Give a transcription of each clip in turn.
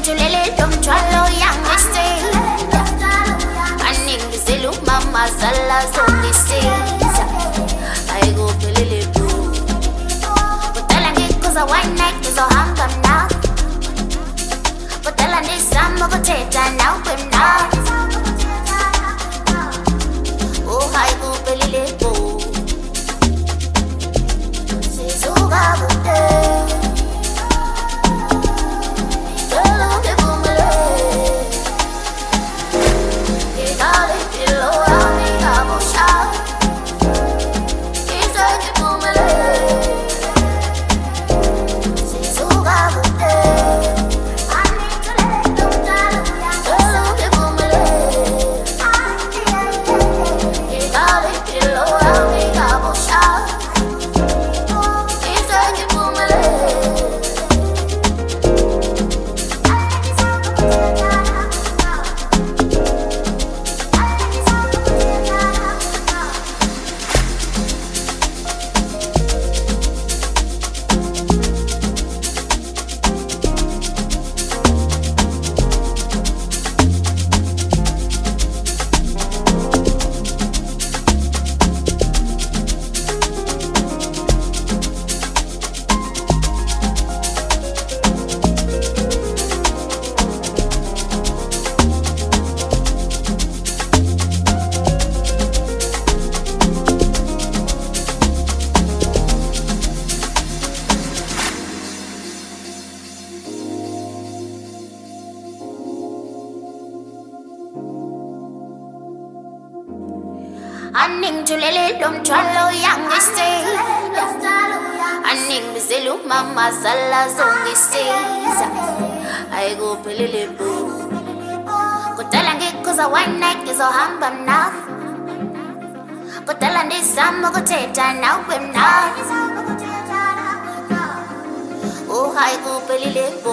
Aningijulele lomthwalo yangisile, aningizilu mama zala zongisiza, ayikuphelele bu. Kudala ngikuza one night ngizohamba nawe, kudala nizama ukuthetha nawe mnandi, ayikuphelele bu. Sizuka kude Aningijulele lomthwalo yangisile, aningizilu mama zala zongisiza, ayikuphelele bu. Kudala ngikuza one night ngizohamba nawe, kudala nizama ukuthetha nawe mnandi, ayikuphelele bu.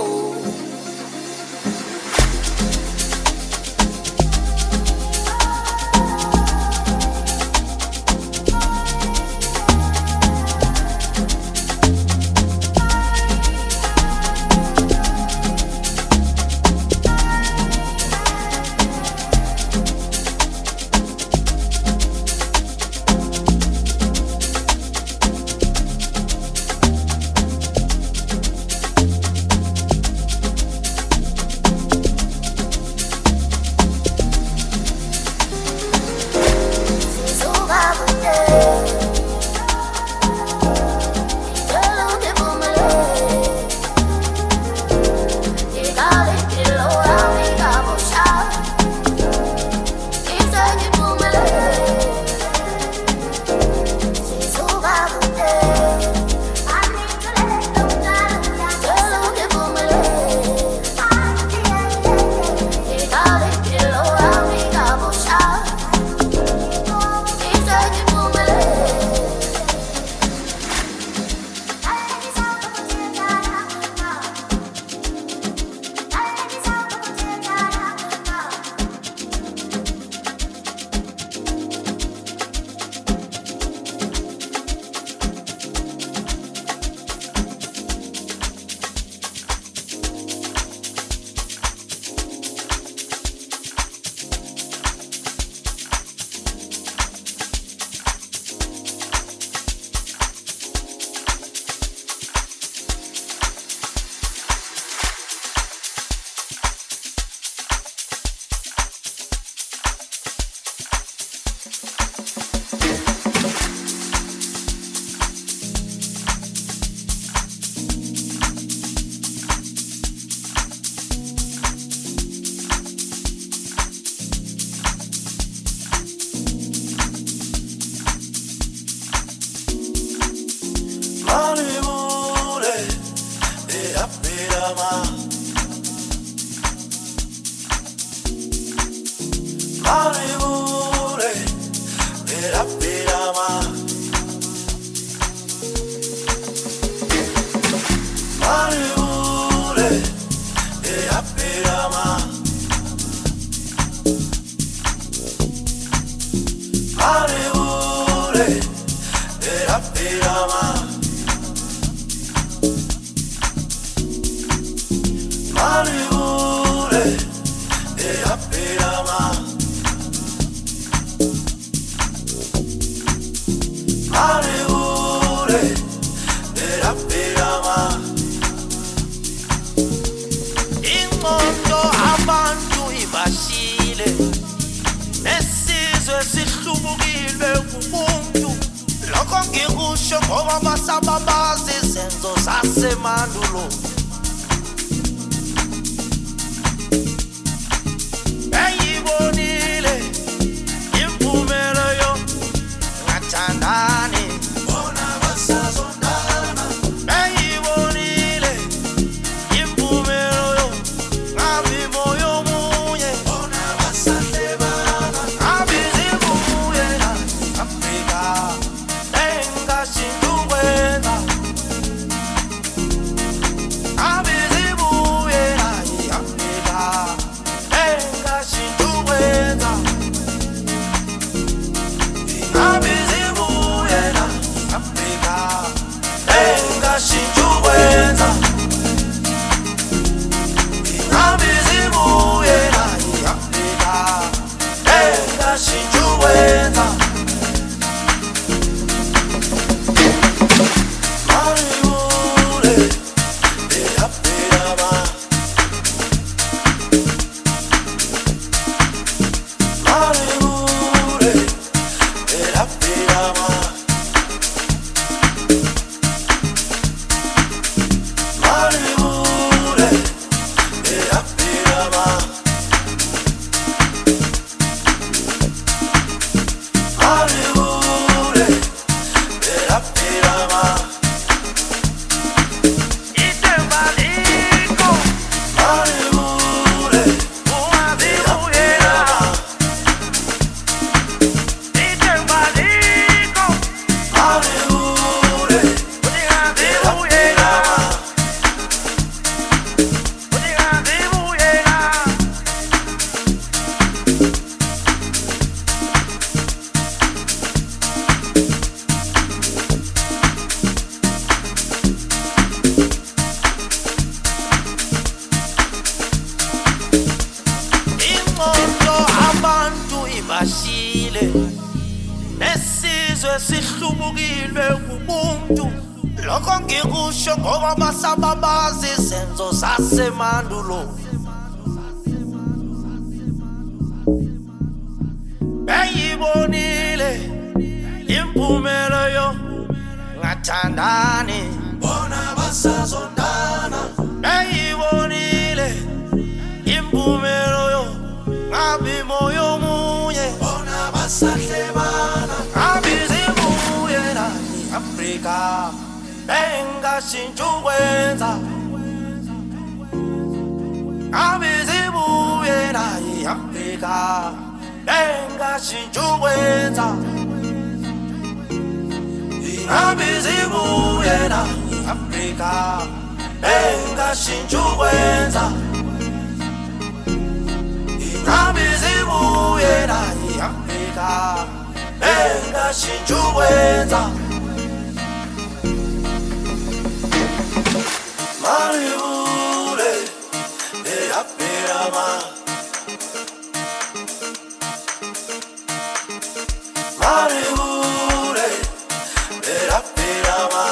Hollywood. ngikusho ngoba basababazi izenzo zasemandulo. Bengibonile impumelo yo ngathandani bona basazondana. Bengibonile impumelo yo ngabi moyo munye bona basahlebana. Abizibuye na Afrika engasindukwenza. Abizibuye na Afrika engasindukwenza. Abizibuye na Afrika engasindukwenza. Abizibuye na Afrika engasindukwenza. Maribule eyapirama. Maribule eyapirama. Maribule eyapirama. Maribule eyapirama. Itembaliko Maribule uwazibuyela. Itembaliko Maribule uwazibuyela. Uwazibuyela. Ingqondo abantu ibashile, nesizwe sihlubukilwe kubuntu. Lokho ngikusho ngoba basababazi izenzo zasemandulo. Bengibonile impumelo yo ngathandani bona basazondana. Bengibonile impumelo yo ngabi moyo munye bona basahlebana. Abizibuye na Afrika engasindukwenza. Abizibuye na Afrika engasindukwenza. Abizibuye na Afrika engasindukwenza. Abizibuye na Afrika engasindukwenza. Maribule eyapirama. Maribule eyapirama.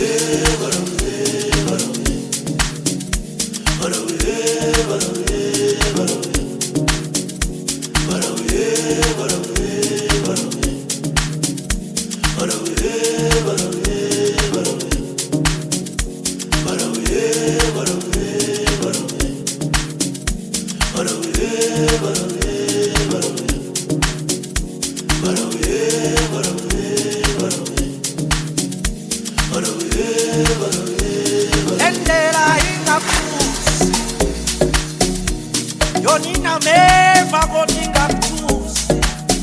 Yonina meva kotinga kutusi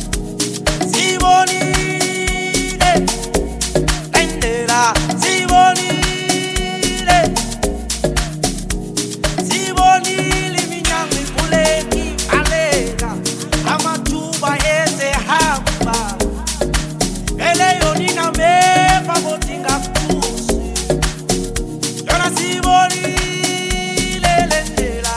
Sibonile Endela Sibonile Sibonile minyangi kuleki alega Amatuba eze hamba Ele yonina meva kotinga kutusi Yona Sibonile Endela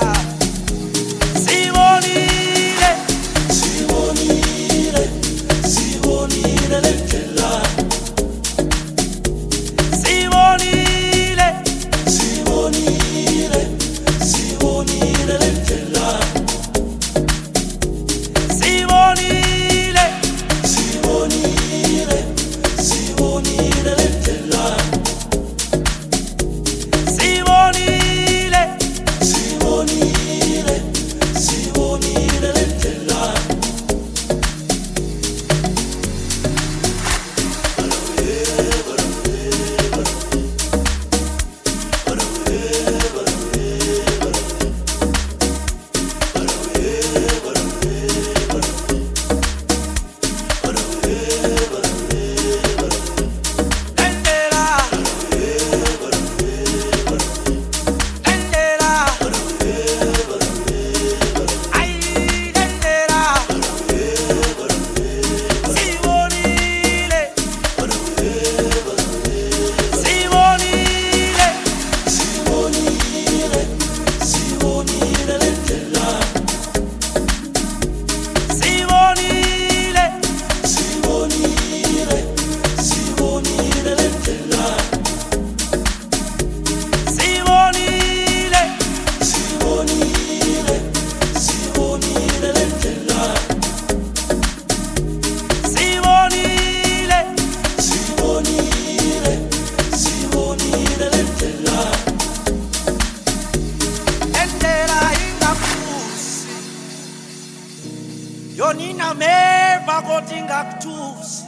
Yonina meva kotinga kutusi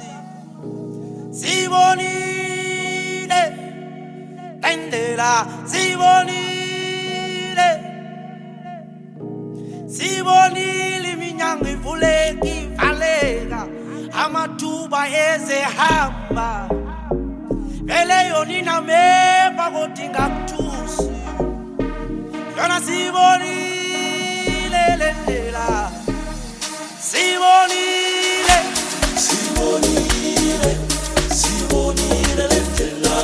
Sibonile Endela Sibonile Sibonile minyangi vuleki valega Amatuba eze hamba Vele yonina meva kotinga kutusi Yona Sibonile Endela Sibonile, Sibonile, Sibonile lentela.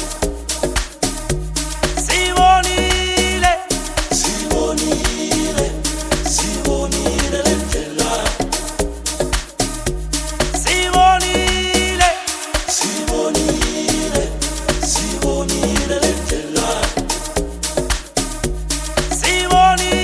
Sibonile, Sibonile, Sibonile lentela. Sibonile, Sibonile, Sibonile lentela. Sibonile.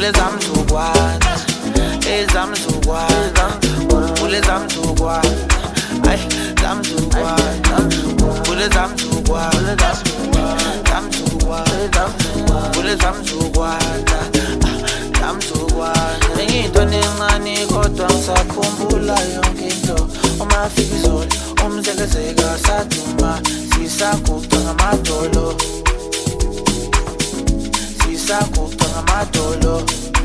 Khumbule zamzukwana, ezamzukwana, khumbule zamzukwana, ay zamzukwana, khumbule zamzukwana, zamzukwana, khumbule zamzukwana, zamzukwana. Into nencane kodwa ngisakhumbula yonke into. Uma afika izolo, umzekezeka saduma, sisaguqa ngamadolo, sisaguqa ngamadolo.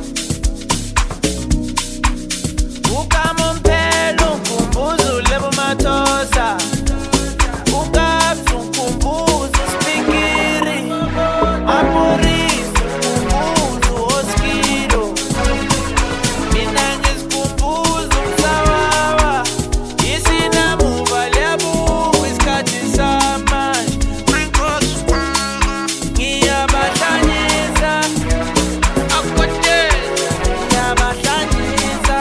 Ukamomphelo ukhumbuza ulebo matosa, ukapsu ukhumbuza ispikiri, amorisi ukhumbuza oskilo. Mina ngisikhumbuza umsawawa, isinamuva liyabuka isikhathi samanje. Ngiyabahlanyisa, ngiyabahlanyisa,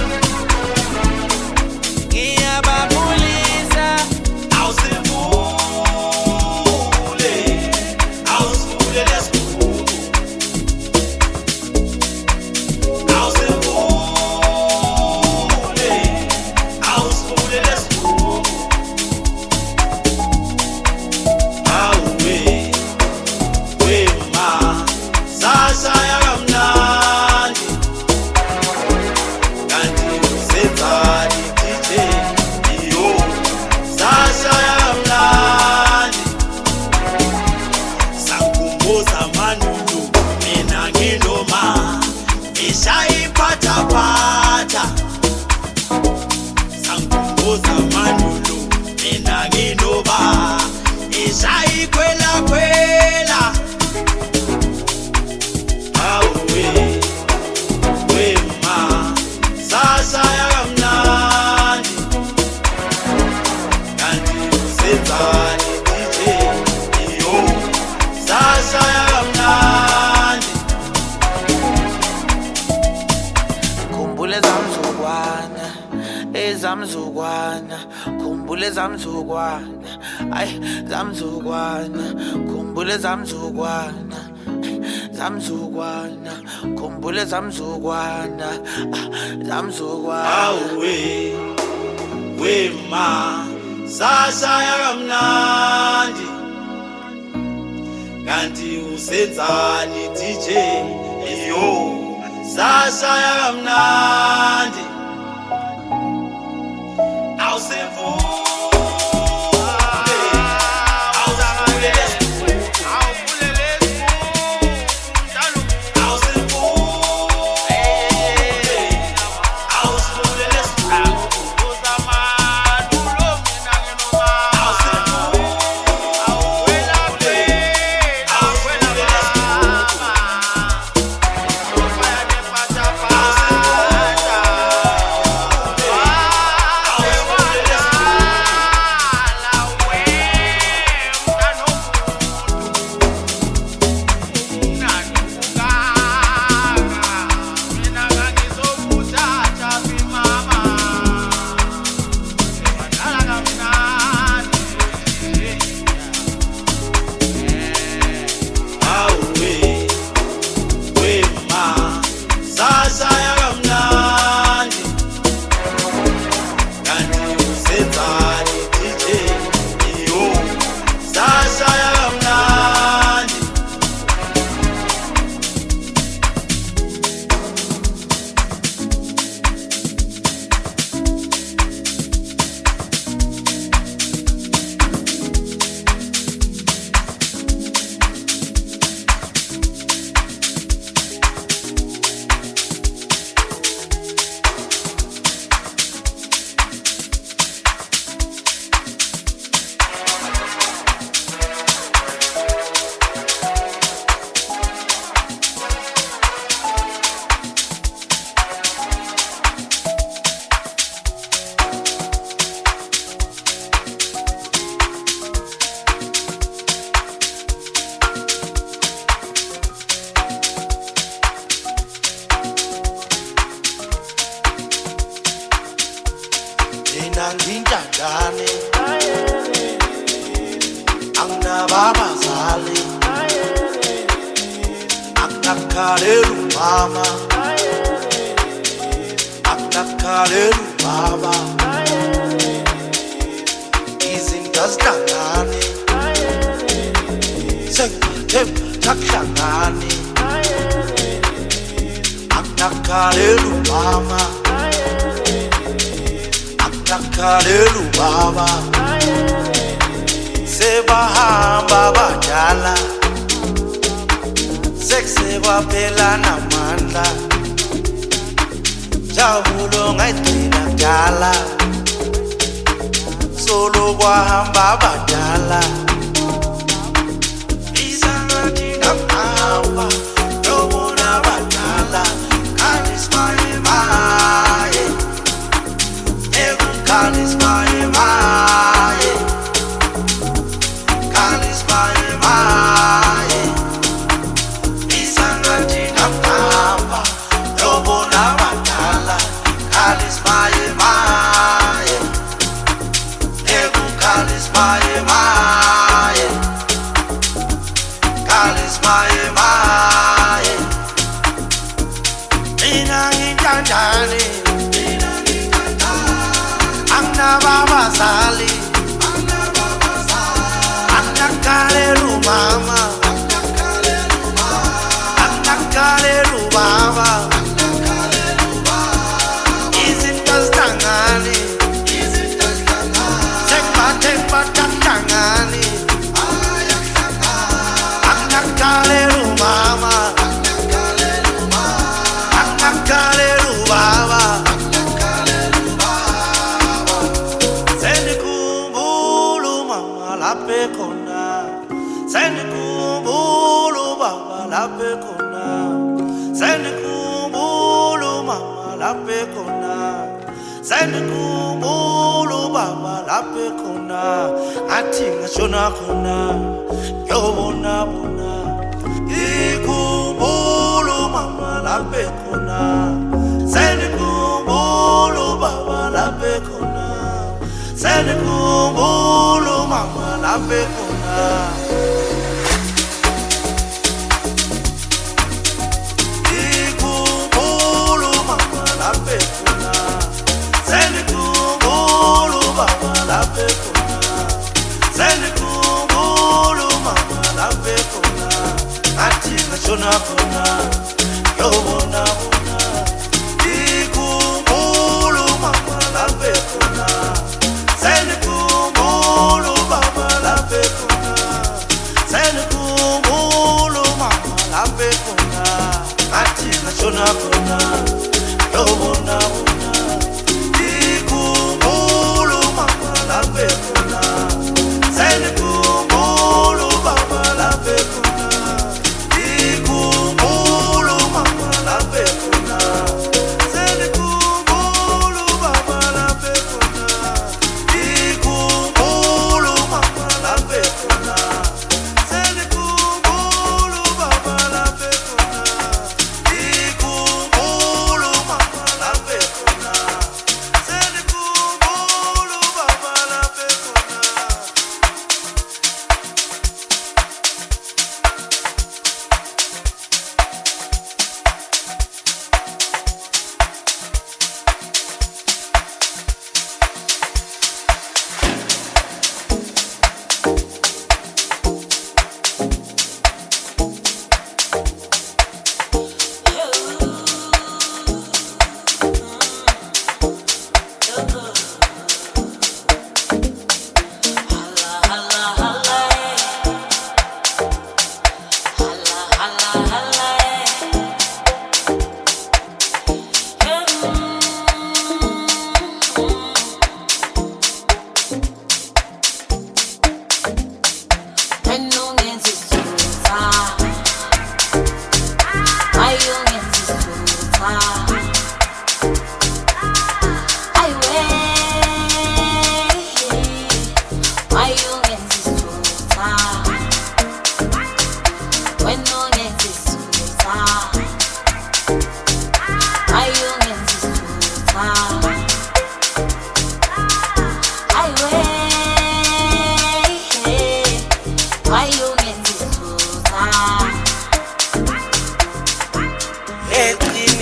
ngiyababulisa. Awusivule, awusivule lesigugu. Awusivule, awusivule lesigugu. Awuwe, wema, sashaya kamnandi. Kanti usenzani DJ? Iyo, sashaya kamnandi. Sangikhumbuza amanulu, mina nginoma, ngishaya iphathaphatha. Sangikhumbuza amanulu, mina nginoma, ngishaya ikhwelakhwela. Awuwe, wema, sashaya kamnandi. Kanti usenzani DJ? Iyo, sashaya kamnandi. Khumbule zamzukwana, ezamzukwana, khumbule zamzukwana, ay zamzukwana, khumbule zamzukwana, zamzukwana, khumbule zamzukwana, zamzukwana. Awuwe, wema, sashaya kamnandi. Kanti usenzani DJ? Iyo, sashaya kamnandi. Awusivule, awusivule lesigugu. Awusivule, awusivule lesigugu. ngintandane anginababazali Akunakhalelu mama, akunakhalelu baba, izinto zihlangane, sengathemba zakuhlangane. Akunakhalelu mama, akunakhalelu baba, sebahamba badala, sekusebwaphela namandla, jabulo ngayigcina kudala, solo kwahamba badala. Isangathi ngahamba yobona badala, khalismaye maye, khalismaye maye, khalismaye maye. Isangathi ngahamba yobona badala, khalismaye maye, khalismaye maye, khalismaye maye. Mina ngithandani, anginababazali, akunakhalelu mama, akunakhalelu baba, izinto zihlangane, sekubathemba zakuhlangane. Akunakhalelu mama, akunakhalelu baba, sendikhumbula umama lapha ekhona, sendikhumbula ubaba lapha ekhona, sendikhumbula umama lapha ekhona, sendikhumbula ubaba lapha ekhona. Ngathi ngashona khona ngiyobona bona, ngikhumbula umama lapha ekhona, sendikhumbula ubaba lapha ekhona, sendikhumbula umama lapha ekhona. Ngikhumbula umama lapha ekhona, sendikhumbula ubaba lapha ekhona, sendikhumbula umama lapha ekhona. Ngathi ngashona khona ngiyobona bona, ngikhumbula umama lapha ekhona, sendikhumbula ubaba lapha ekhona, sendikhumbula umama lapha ekhona. Ngathi ngashona khona ngiyobona bona, ngikhumbula umama lapha ekhona, sendikhumbula ubaba lapha ekhona, ngikhumbula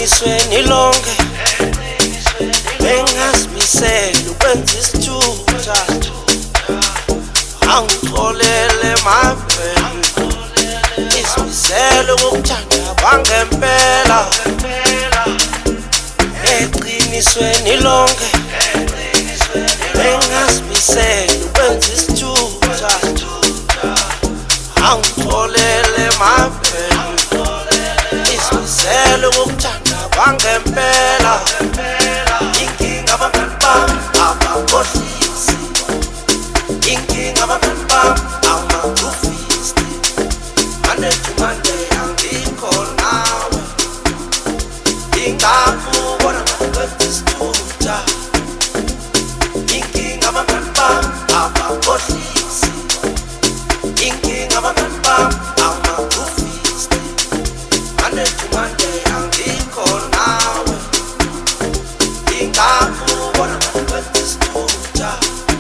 eqinisweni lonke bengazimisela ukwenza isithutha angixolele mabhelu izimisele ngokuthanda kwangempela eqinisweni lonke bengazimisela ukwenza isithutha angixolele mabhelu izimisele ngokuthanda kwangempela inkinga abangani bami abakhohlisi inkinga abangani bami amakufisti manejumande angikho nawe ingakubona ngakwenza isithutha inkinga abangani bami abakhohlisi inkinga abangani bami amakufisti manejumande angikho nawe ingakubona ngakwenza isithutha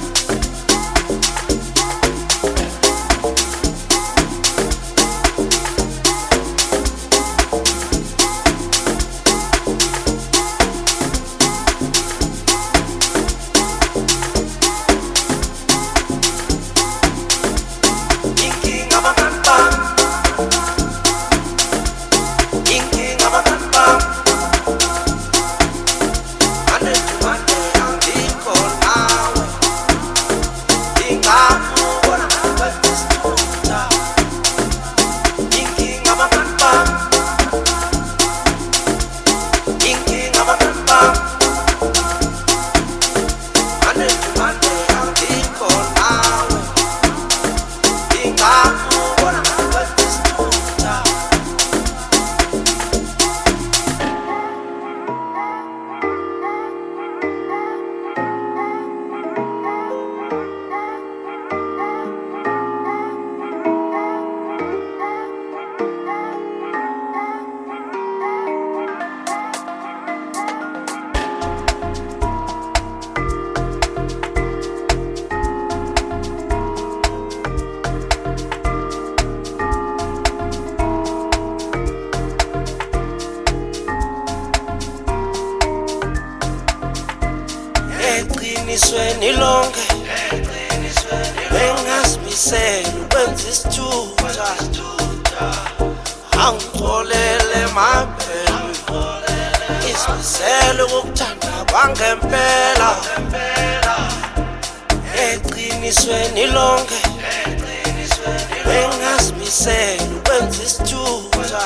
eqinisweni lonke bengazimisela ukwenza isithutha angixolele mabhelu izimisele ngokuthanda kwangempela eqinisweni lonke bengazimisela ukwenza isithutha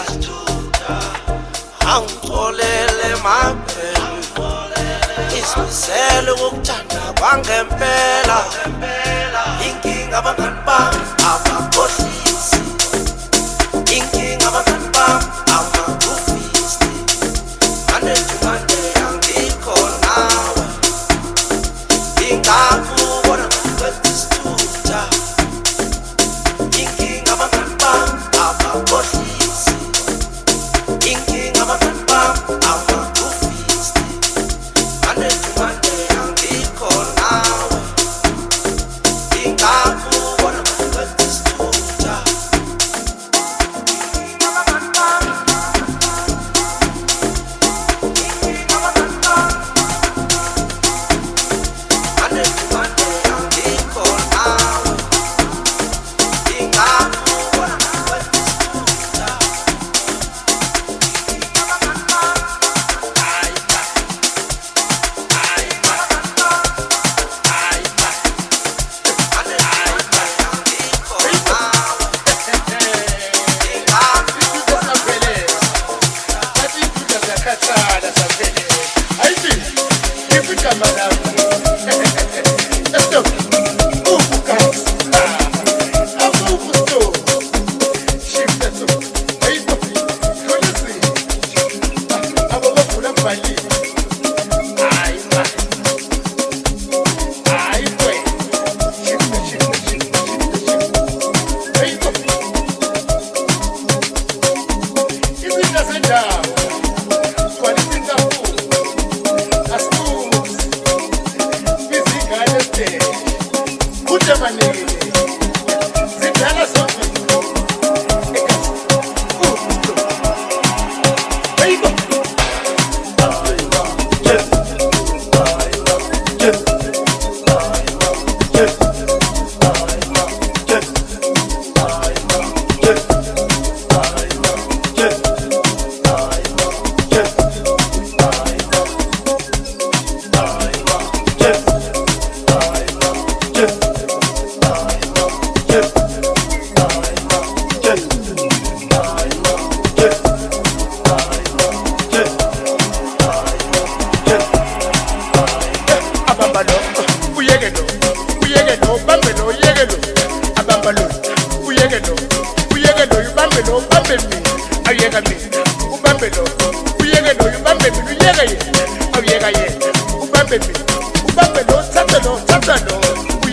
angixolele mabhelu izimisele ngokuthanda kwangempela inkinga abangani bami abakhohlisi inkinga abangani bami amakufisti manejumande angikho nawe ingakubona ngakwenza isithutha inkinga abangani bami abakhohlisi inkinga abangani bami amakufisti manejumande angikho nawe ingakubona ngakwenza isithutha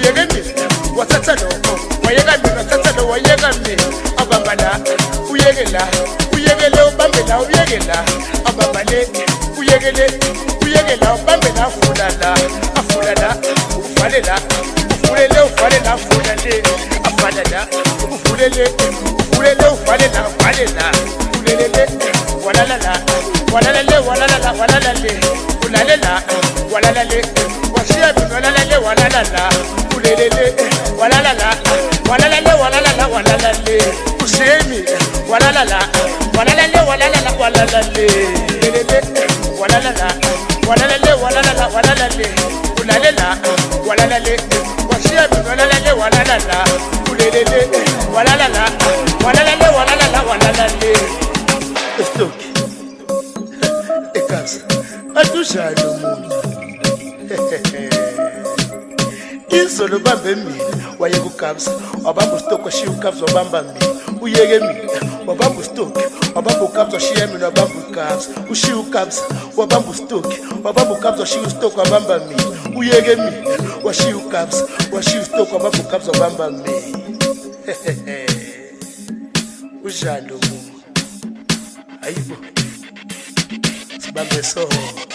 uyeke mina wathatha lokho wayeka mina wathatha lo wayeka mina abamba la uyeke la uyeke le ubambe la uyeke la abamba le uyeke la ubambe la afula la uvale la uvule le uvale la afula le afala la uvule le uvale la uvale la ulele walala la walala le walala la walala le ulale la walala le washia bin walala le walala la ulele walala la walala le walala la walala le ushemi walala la walala le walala la walala le ulele walala la walala le walala la walala le ulale la walala le washia bin walala le walala la ulele walala la walala le walala la walala le stop ekasa atushalo umuntu izolo bambe mina wayekukabza wabamba usitoko shiya ukabza wabamba mina uyeke mina wabamba usitoki wabamba ukabza washiya mina wabamba ukabza ushiya ukabza wabamba usitoki wabamba ukabza washiya usitoki wabamba mina uyeke mina washiya ukabza washiya usitoki wabamba ukabza wabamba mina ujalo umuntu ayibo sibambe so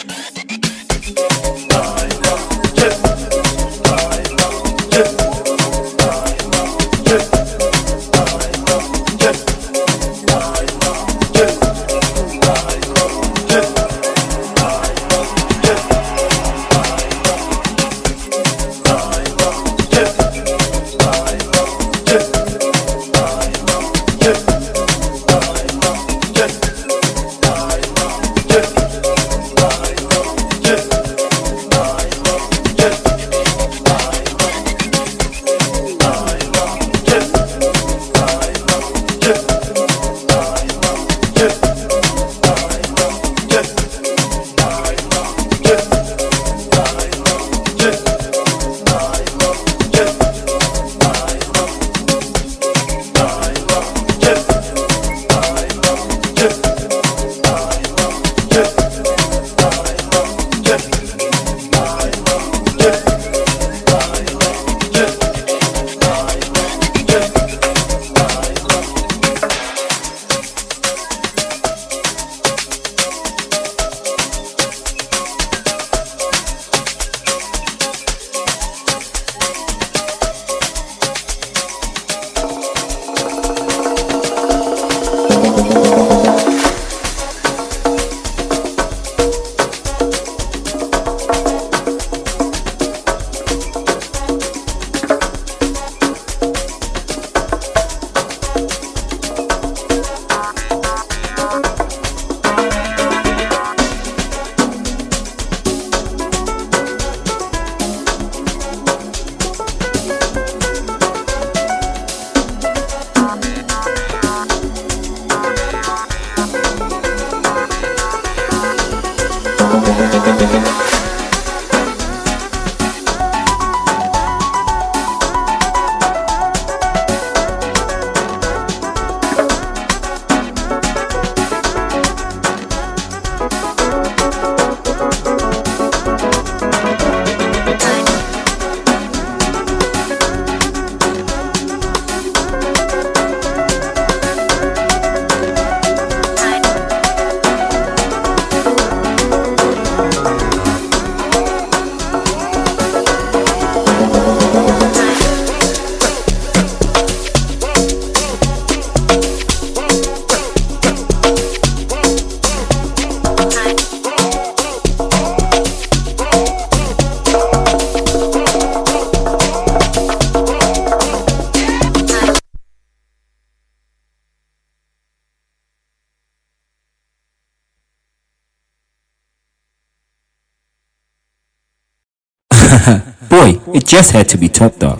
Boy, it just had to be Top Dog.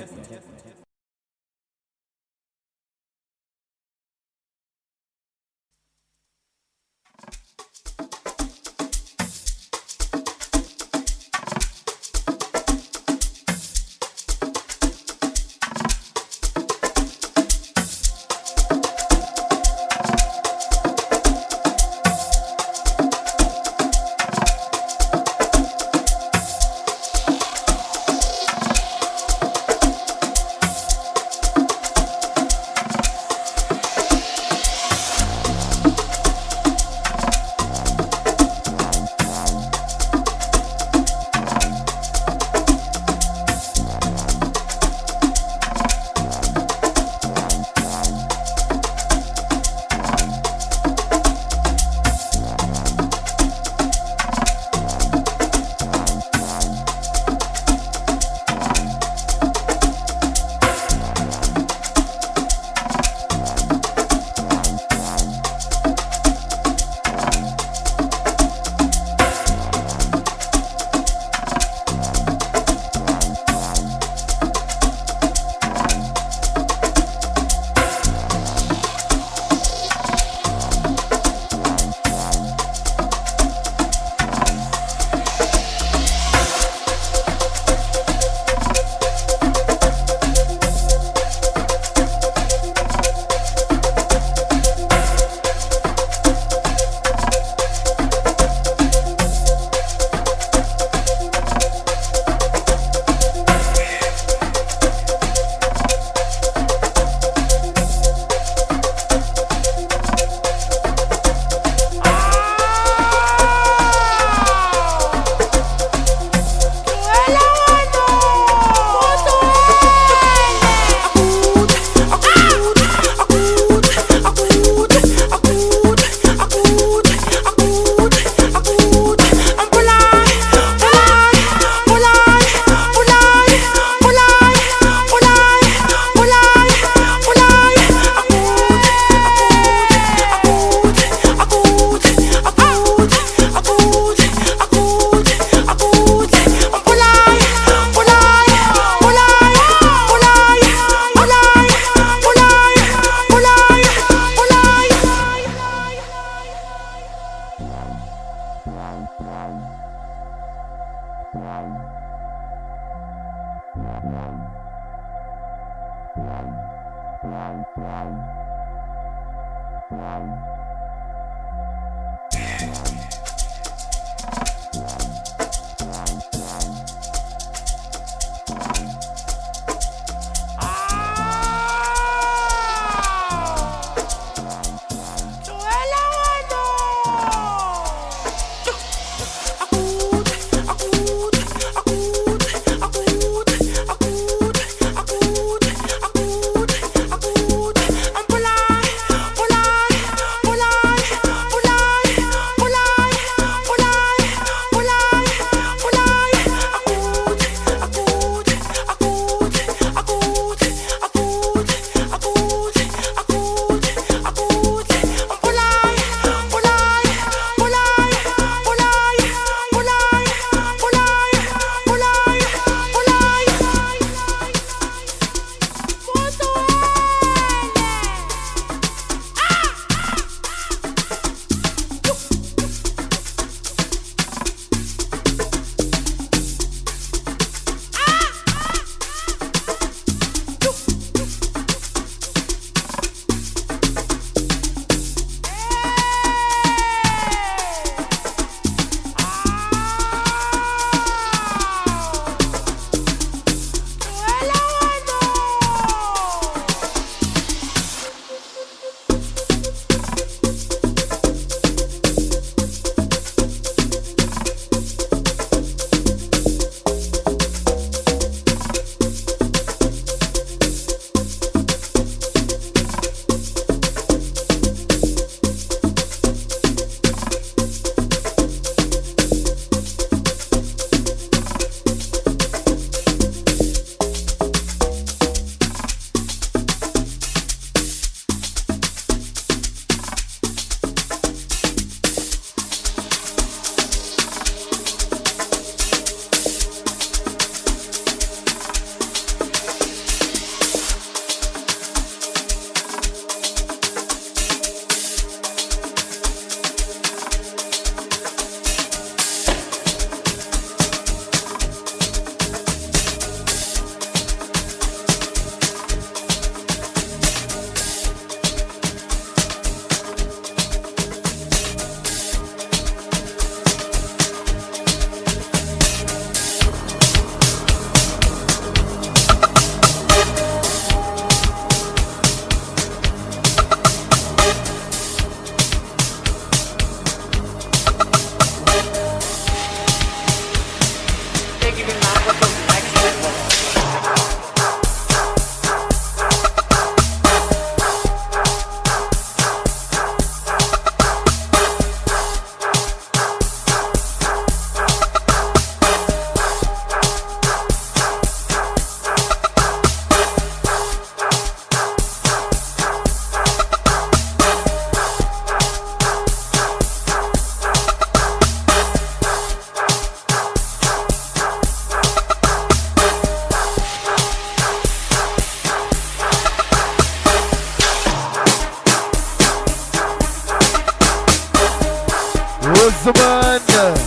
Osman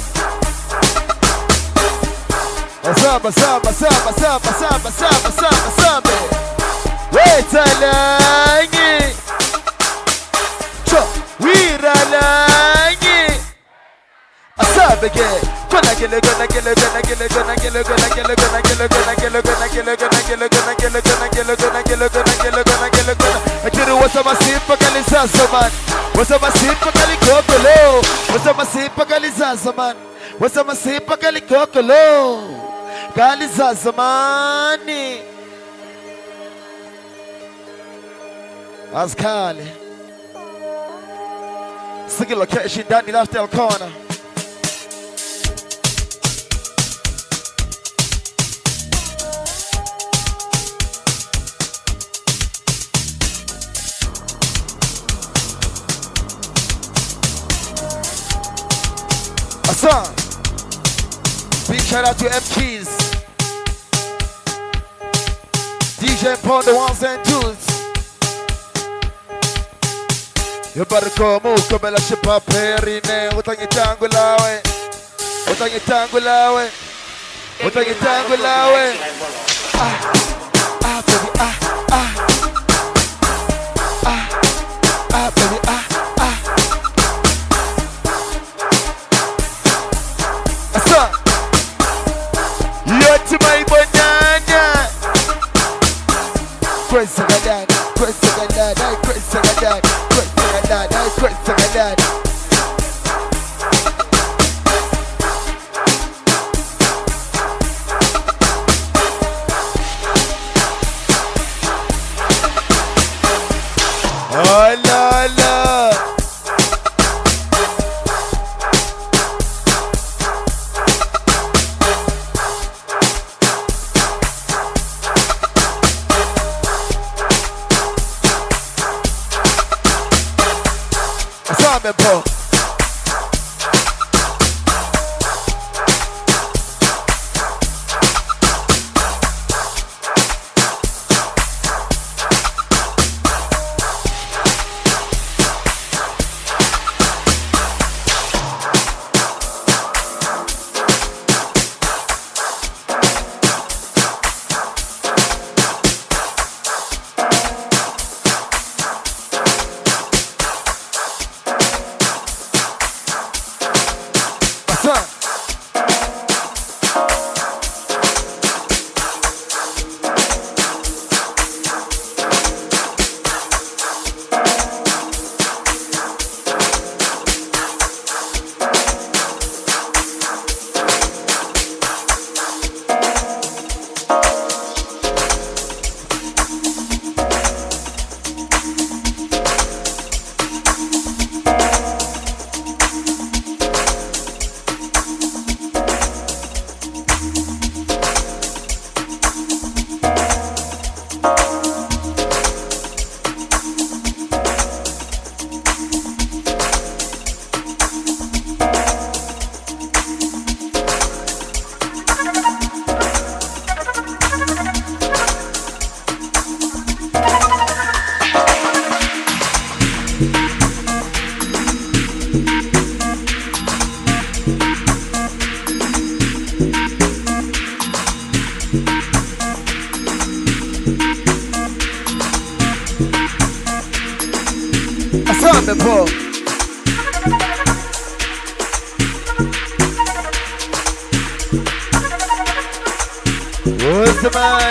Samba Wetalangi Cho Wiralangi Asabe ge Gonna Akiri wasa masipa kalizaza man Wasa masipa kalikokolo Wasa masipa kalizaza man Wasa masipa kalikokolo Kalizaza mani Askali Sigi location ndani lifestyle corner Asan Big shout out to MKs DJ Paul the ones and twos You better come come la shipa perine utangitangulawe utangitangulawe utangitangulawe baby, baby, Asa, you're to my banana. Crazy gadad, crazy gadad, crazy gadad, crazy gadad, crazy gadad. Oh la la. Asame po. Asame po. Who's the man?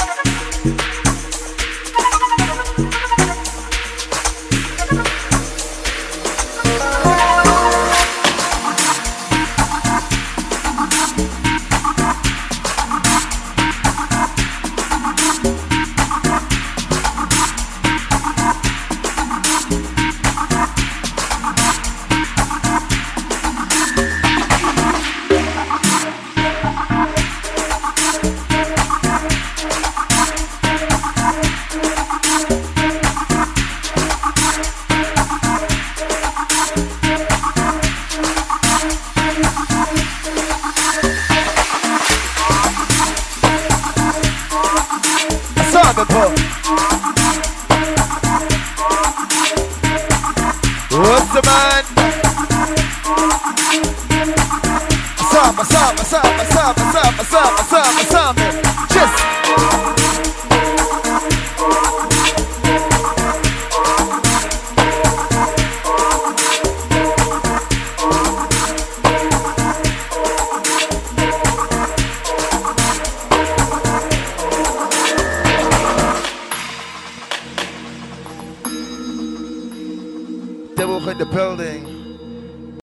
Asame po. Who's the man? Asame. Just. They walk in the building.